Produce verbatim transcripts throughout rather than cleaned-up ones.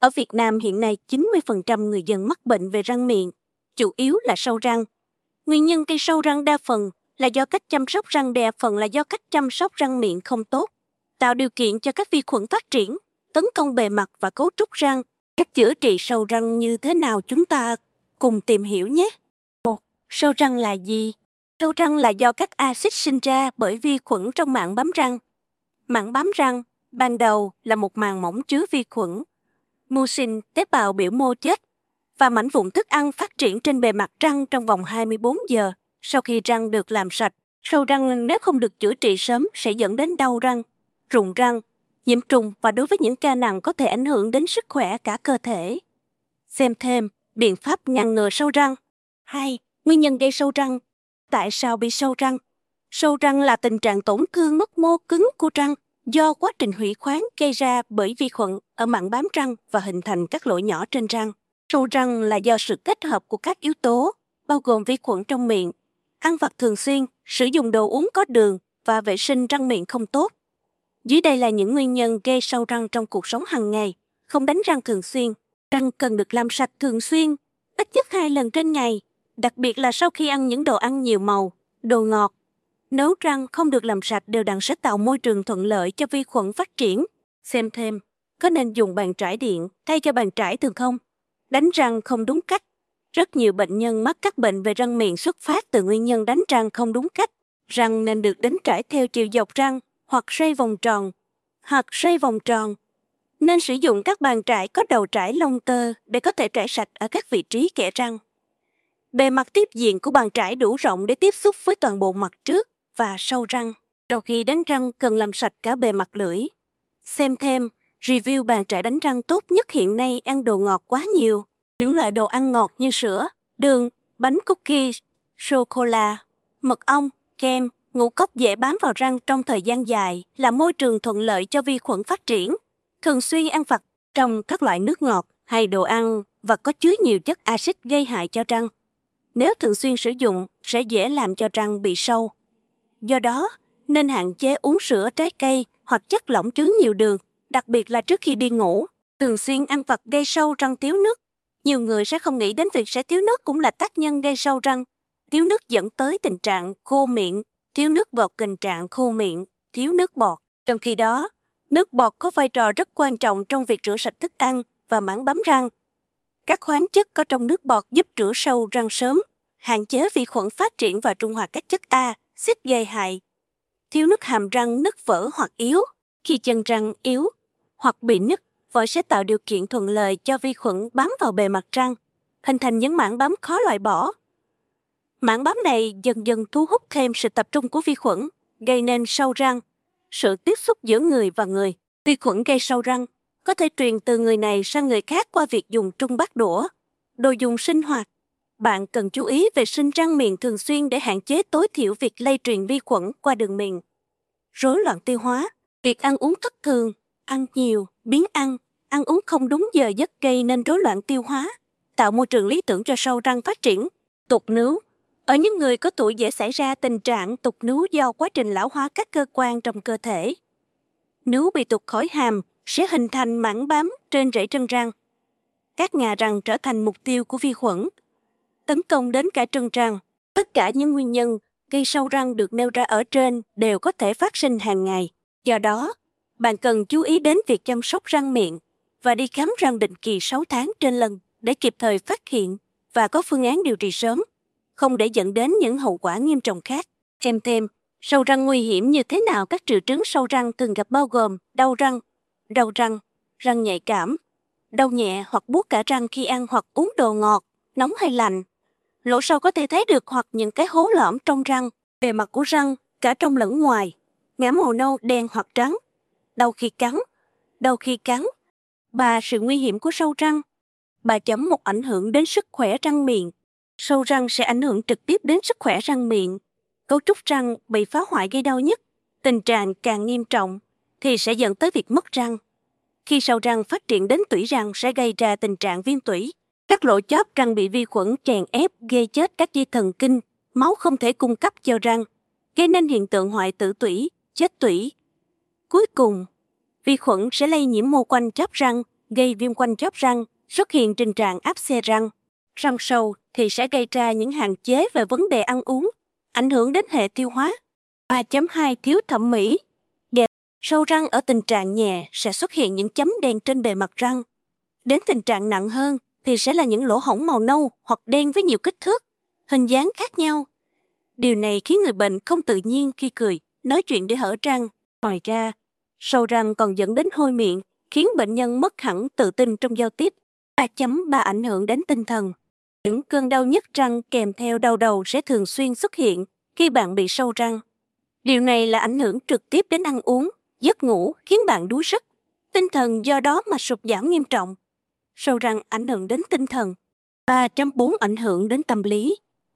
Ở Việt Nam hiện nay chín mươi phần trăm người dân mắc bệnh về răng miệng, chủ yếu là sâu răng. Nguyên nhân gây sâu răng đa phần là do cách chăm sóc răng, đa phần là do cách chăm sóc răng miệng không tốt, tạo điều kiện cho các vi khuẩn phát triển, tấn công bề mặt và cấu trúc răng. Cách chữa trị sâu răng như thế nào chúng ta cùng tìm hiểu nhé. một. Sâu răng là gì? Sâu răng là do các axit sinh ra bởi vi khuẩn trong mảng bám răng. Mảng bám răng ban đầu là một màng mỏng chứa vi khuẩn, mucin, tế bào biểu mô chết và mảnh vụn thức ăn phát triển trên bề mặt răng trong vòng hai mươi bốn giờ sau khi răng được làm sạch. Sâu răng nếu không được chữa trị sớm sẽ dẫn đến đau răng, rụng răng, nhiễm trùng và đối với những ca nặng có thể ảnh hưởng đến sức khỏe cả cơ thể. Xem thêm biện pháp ngăn ngừa sâu răng. hai. Nguyên nhân gây sâu răng. Tại sao bị sâu răng? Sâu răng là tình trạng tổn thương mất mô cứng của răng do quá trình hủy khoáng gây ra bởi vi khuẩn ở mảng bám răng và hình thành các lỗ nhỏ trên răng. Sâu răng là do sự kết hợp của các yếu tố, bao gồm vi khuẩn trong miệng, ăn vặt thường xuyên, sử dụng đồ uống có đường và vệ sinh răng miệng không tốt. Dưới đây là những nguyên nhân gây sâu răng trong cuộc sống hàng ngày. Không đánh răng thường xuyên. Răng cần được làm sạch thường xuyên, ít nhất hai lần trên ngày, đặc biệt là sau khi ăn những đồ ăn nhiều màu, đồ ngọt. Nếu răng không được làm sạch đều đặn sẽ tạo môi trường thuận lợi cho vi khuẩn phát triển. Xem thêm, có nên dùng bàn chải điện thay cho bàn chải thường không? Đánh răng không đúng cách. Rất nhiều bệnh nhân mắc các bệnh về răng miệng xuất phát từ nguyên nhân đánh răng không đúng cách. Răng nên được đánh trải theo chiều dọc răng hoặc xoay vòng tròn, hoặc xoay vòng tròn. Nên sử dụng các bàn trải có đầu trải lông tơ để có thể trải sạch ở các vị trí kẽ răng. Bề mặt tiếp diện của bàn trải đủ rộng để tiếp xúc với toàn bộ mặt trước và sau răng. Sau khi đánh răng cần làm sạch cả bề mặt lưỡi. Xem thêm, review bàn trải đánh răng tốt nhất hiện nay ăn đồ ngọt quá nhiều. Những loại đồ ăn ngọt như sữa, đường, bánh cookies, sô-cô-la, mật ong, kem, ngũ cốc dễ bám vào răng trong thời gian dài là môi trường thuận lợi cho vi khuẩn phát triển. Thường xuyên ăn vặt trong các loại nước ngọt hay đồ ăn và có chứa nhiều chất axit gây hại cho răng. Nếu thường xuyên sử dụng sẽ dễ làm cho răng bị sâu. Do đó, nên hạn chế uống sữa, trái cây hoặc chất lỏng chứa nhiều đường, đặc biệt là trước khi đi ngủ. Thường xuyên ăn vặt gây sâu răng thiếu nước. Nhiều người sẽ không nghĩ đến việc sẽ thiếu nước cũng là tác nhân gây sâu răng. Thiếu nước dẫn tới tình trạng khô miệng, thiếu nước bọt tình trạng khô miệng, thiếu nước bọt. Trong khi đó, nước bọt có vai trò rất quan trọng trong việc rửa sạch thức ăn và mảng bám răng. Các khoáng chất có trong nước bọt giúp rửa sâu răng sớm, hạn chế vi khuẩn phát triển và trung hòa các chất axit gây hại. Thiếu nước hàm răng nứt vỡ hoặc yếu. Khi chân răng yếu hoặc bị nứt, vỏ sẽ tạo điều kiện thuận lợi cho vi khuẩn bám vào bề mặt răng, hình thành những mảng bám khó loại bỏ. Mảng bám này dần dần thu hút thêm sự tập trung của vi khuẩn, gây nên sâu răng. Sự tiếp xúc giữa người và người. Vi khuẩn gây sâu răng có thể truyền từ người này sang người khác qua việc dùng trung bát đũa, đồ dùng sinh hoạt. Bạn cần chú ý vệ sinh răng miệng thường xuyên để hạn chế tối thiểu việc lây truyền vi khuẩn qua đường miệng. Rối loạn tiêu hóa. Việc ăn uống thất thường, ăn nhiều, biếng ăn, ăn uống không đúng giờ giấc gây nên rối loạn tiêu hóa, tạo môi trường lý tưởng cho sâu răng phát triển. Tụt nướu. Ở những người có tuổi dễ xảy ra tình trạng tụt nướu do quá trình lão hóa các cơ quan trong cơ thể. Nướu bị tụt khỏi hàm sẽ hình thành mảng bám trên rễ chân răng. Các ngà răng trở thành mục tiêu của vi khuẩn, tấn công đến cả chân răng. Tất cả những nguyên nhân gây sâu răng được nêu ra ở trên đều có thể phát sinh hàng ngày. Do đó, bạn cần chú ý đến việc chăm sóc răng miệng và đi khám răng định kỳ sáu tháng trên lần để kịp thời phát hiện và có phương án điều trị sớm, không để dẫn đến những hậu quả nghiêm trọng khác. Thêm thêm, sâu răng nguy hiểm như thế nào? Các triệu chứng sâu răng thường gặp bao gồm đau răng, đau răng, răng nhạy cảm, đau nhẹ hoặc buốt cả răng khi ăn hoặc uống đồ ngọt, nóng hay lạnh. Lỗ sâu có thể thấy được hoặc những cái hố lõm trong răng, bề mặt của răng, cả trong lẫn ngoài, ngã màu nâu, đen hoặc trắng, đau khi cắn, đau khi cắn. Ba. Sự nguy hiểm của sâu răng. Ba chấm một. Ảnh hưởng đến sức khỏe răng miệng. Sâu răng sẽ ảnh hưởng trực tiếp đến sức khỏe răng miệng. Cấu trúc răng bị phá hoại gây đau nhất. Tình trạng càng nghiêm trọng thì sẽ dẫn tới việc mất răng. Khi sâu răng phát triển đến tủy răng sẽ gây ra tình trạng viêm tủy. Các lỗ chóp răng bị vi khuẩn chèn ép gây chết các dây thần kinh, máu không thể cung cấp cho răng, gây nên hiện tượng hoại tử tủy, chết tủy. Cuối cùng, vi khuẩn sẽ lây nhiễm mô quanh chóp răng, gây viêm quanh chóp răng, xuất hiện tình trạng áp xe răng. Răng sâu thì sẽ gây ra những hạn chế về vấn đề ăn uống, ảnh hưởng đến hệ tiêu hóa. ba chấm hai Thiếu thẩm mỹ. Gẹp sâu răng ở tình trạng nhẹ sẽ xuất hiện những chấm đen trên bề mặt răng. Đến tình trạng nặng hơn thì sẽ là những lỗ hổng màu nâu hoặc đen với nhiều kích thước, hình dáng khác nhau. Điều này khiến người bệnh không tự nhiên khi cười, nói chuyện để hở răng. Ngoài ra, sâu răng còn dẫn đến hôi miệng, khiến bệnh nhân mất hẳn tự tin trong giao tiếp. ba chấm ba Ảnh hưởng đến tinh thần. Những cơn đau nhức răng kèm theo đau đầu sẽ thường xuyên xuất hiện khi bạn bị sâu răng. Điều này là ảnh hưởng trực tiếp đến ăn uống, giấc ngủ, khiến bạn đuối sức. Tinh thần do đó mà sụt giảm nghiêm trọng. Sâu răng ảnh hưởng đến tinh thần. ba chấm bốn Ảnh hưởng đến tâm lý.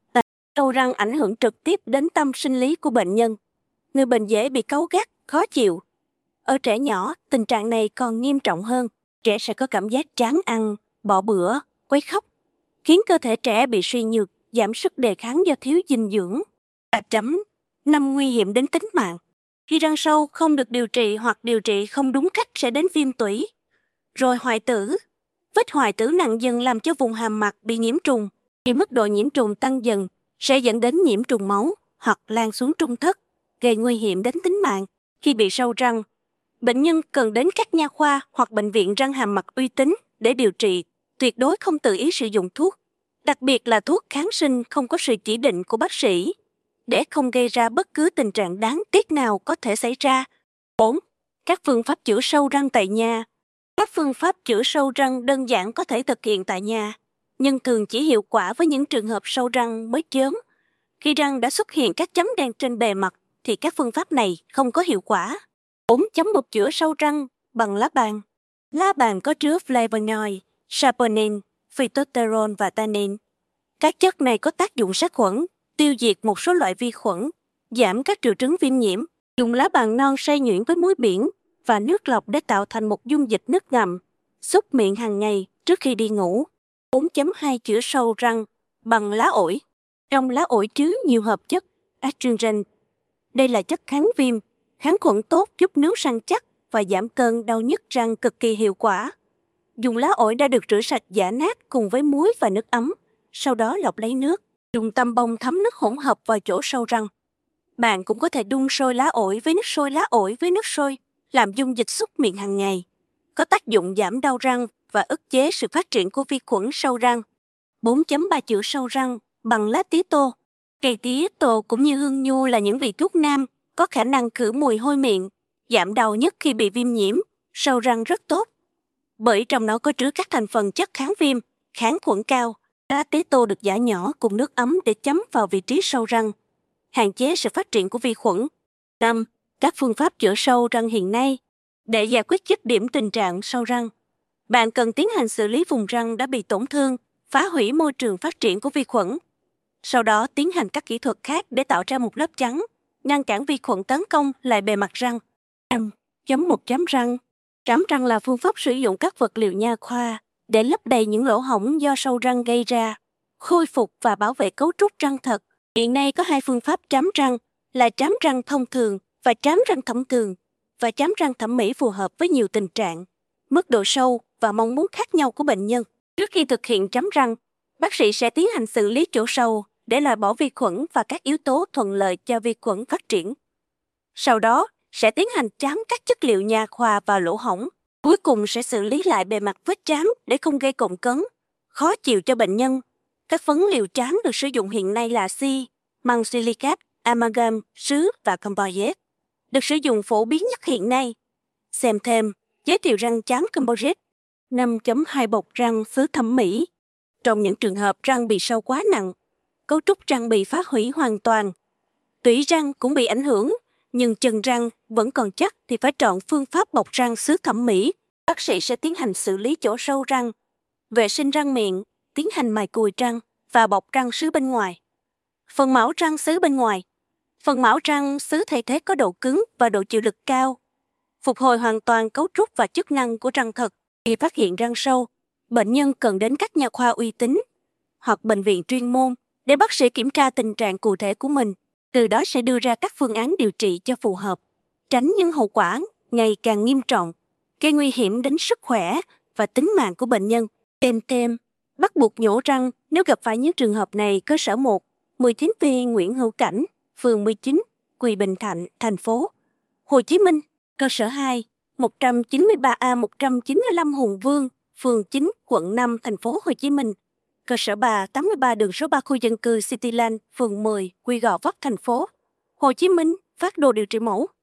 Sâu răng ảnh hưởng trực tiếp đến tâm sinh lý của bệnh nhân. Người bệnh dễ bị cáu gắt, khó chịu. Ở trẻ nhỏ, tình trạng này còn nghiêm trọng hơn. Trẻ sẽ có cảm giác chán ăn, bỏ bữa, quấy khóc, khiến cơ thể trẻ bị suy nhược, giảm sức đề kháng do thiếu dinh dưỡng. ba chấm năm Nguy hiểm đến tính mạng. Khi răng sâu không được điều trị hoặc điều trị không đúng cách sẽ đến viêm tủy, rồi hoại tử. Vết hoại tử nặng dần làm cho vùng hàm mặt bị nhiễm trùng. Khi mức độ nhiễm trùng tăng dần, sẽ dẫn đến nhiễm trùng máu hoặc lan xuống trung thất, gây nguy hiểm đến tính mạng. Khi bị sâu răng, bệnh nhân cần đến các nha khoa hoặc bệnh viện răng hàm mặt uy tín để điều trị, tuyệt đối không tự ý sử dụng thuốc, đặc biệt là thuốc kháng sinh không có sự chỉ định của bác sĩ, để không gây ra bất cứ tình trạng đáng tiếc nào có thể xảy ra. bốn Các phương pháp chữa sâu răng tại nhà. Các phương pháp chữa sâu răng đơn giản có thể thực hiện tại nhà, nhưng thường chỉ hiệu quả với những trường hợp sâu răng mới chớm. Khi răng đã xuất hiện các chấm đen trên bề mặt thì các phương pháp này không có hiệu quả. bốn chấm một Chữa sâu răng bằng lá bàn. Lá bàn có chứa flavonoid, saponin, phytosterol và tannin. Các chất này có tác dụng sát khuẩn, tiêu diệt một số loại vi khuẩn, giảm các triệu chứng viêm nhiễm. Dùng lá bàn non xay nhuyễn với muối biển và nước lọc để tạo thành một dung dịch nước ngầm, súc miệng hàng ngày trước khi đi ngủ. bốn chấm hai Chữa sâu răng bằng lá ổi. Trong lá ổi chứa nhiều hợp chất astringent. Đây là chất kháng viêm, kháng khuẩn tốt, giúp nướu răng chắc và giảm cơn đau nhức răng cực kỳ hiệu quả. Dùng lá ổi đã được rửa sạch giã nát cùng với muối và nước ấm, sau đó lọc lấy nước. Dùng tăm bông thấm nước hỗn hợp vào chỗ sâu răng. Bạn cũng có thể đun sôi lá ổi với nước sôi lá ổi với nước sôi, làm dung dịch súc miệng hàng ngày. Có tác dụng giảm đau răng và ức chế sự phát triển của vi khuẩn sâu răng. bốn chấm ba Chữa sâu răng bằng lá tía tô. Cây tía tô cũng như hương nhu là những vị thuốc nam có khả năng khử mùi hôi miệng, giảm đau nhức khi bị viêm nhiễm, sâu răng rất tốt. Bởi trong nó có chứa các thành phần chất kháng viêm, kháng khuẩn cao. Lá tía tô được giã nhỏ cùng nước ấm để chấm vào vị trí sâu răng, hạn chế sự phát triển của vi khuẩn. năm Các phương pháp chữa sâu răng hiện nay. Để giải quyết dứt điểm tình trạng sâu răng, bạn cần tiến hành xử lý vùng răng đã bị tổn thương, phá hủy môi trường phát triển của vi khuẩn. Sau đó tiến hành các kỹ thuật khác để tạo ra một lớp chắn, ngăn cản vi khuẩn tấn công lại bề mặt răng. năm chấm một Chám răng. Trám răng là phương pháp sử dụng các vật liệu nha khoa để lấp đầy những lỗ hổng do sâu răng gây ra, khôi phục và bảo vệ cấu trúc răng thật. Hiện nay có hai phương pháp trám răng là trám răng thông thường và trám răng thẩm thường, và trám răng thẩm mỹ phù hợp với nhiều tình trạng, mức độ sâu và mong muốn khác nhau của bệnh nhân. Trước khi thực hiện trám răng, bác sĩ sẽ tiến hành xử lý chỗ sâu để loại bỏ vi khuẩn và các yếu tố thuận lợi cho vi khuẩn phát triển. Sau đó, sẽ tiến hành trám các chất liệu nha khoa vào lỗ hổng. Cuối cùng sẽ xử lý lại bề mặt vết trám để không gây cộm cấn, khó chịu cho bệnh nhân. Các phấn liệu trám được sử dụng hiện nay là xi, măng silicat, amalgam, sứ và composite, được sử dụng phổ biến nhất hiện nay. Xem thêm, giới thiệu răng trám composite. năm chấm hai Bọc răng sứ thẩm mỹ. Trong những trường hợp răng bị sâu quá nặng, cấu trúc răng bị phá hủy hoàn toàn, tủy răng cũng bị ảnh hưởng, nhưng chân răng vẫn còn chắc thì phải chọn phương pháp bọc răng sứ thẩm mỹ. Bác sĩ sẽ tiến hành xử lý chỗ sâu răng, vệ sinh răng miệng, tiến hành mài cùi răng và bọc răng sứ bên ngoài. Phần mão răng sứ bên ngoài. Phần mão răng sứ thay thế có độ cứng và độ chịu lực cao, phục hồi hoàn toàn cấu trúc và chức năng của răng thật. Khi phát hiện răng sâu, bệnh nhân cần đến các nha khoa uy tín hoặc bệnh viện chuyên môn để bác sĩ kiểm tra tình trạng cụ thể của mình, từ đó sẽ đưa ra các phương án điều trị cho phù hợp, tránh những hậu quả ngày càng nghiêm trọng, gây nguy hiểm đến sức khỏe và tính mạng của bệnh nhân. Thêm thêm, bắt buộc nhổ răng nếu gặp phải những trường hợp này. Cơ sở một, mười chín B Nguyễn Hữu Cảnh, phường mười chín, quận Bình Thạnh, thành phố Hồ Chí Minh. Cơ sở hai, một trăm chín mươi ba A một trăm chín mươi lăm Hùng Vương, phường chín, quận năm, thành phố Hồ Chí Minh. Cơ sở ba, tám mươi ba đường số ba khu dân cư Cityland, phường mười, Quy Gò Vấp, thành phố Hồ Chí Minh. Phác đồ điều trị mẫu.